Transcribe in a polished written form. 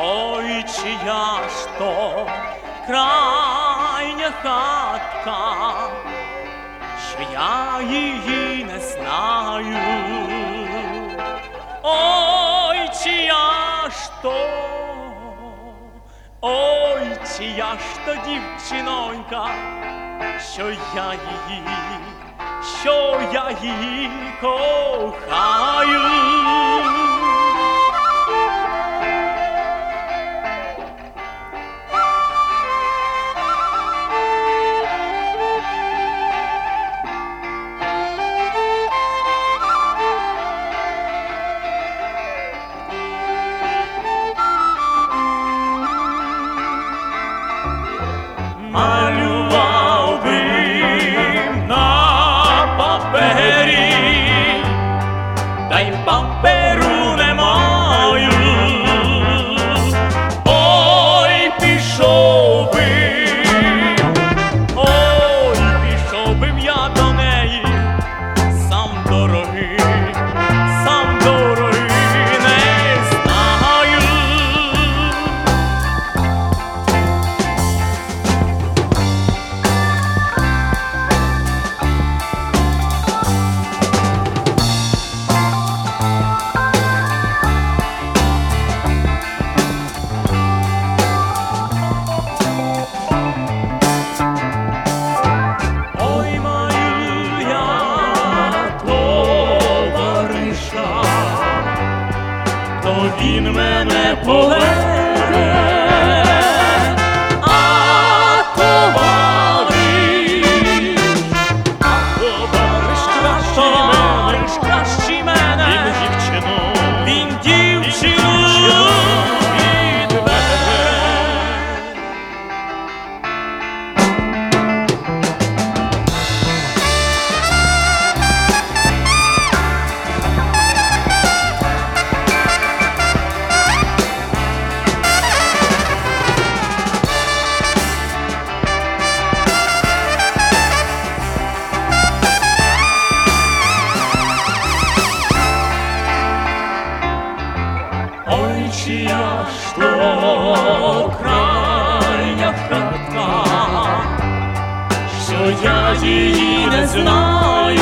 Ой, чия ж то крайня хатка, що я її не знаю. Ой, чия ж то, ой, чия ж то дівчинонька, що я її кохаю. Малював би на папері, та й паперу не маю. Ой, пішов бим я до неї, сам дорогий не знаю. То він мене поведе, а товариш кращий мене, він дівчину відведе. Ой, чия ж то крайня хатка, що я її не знаю.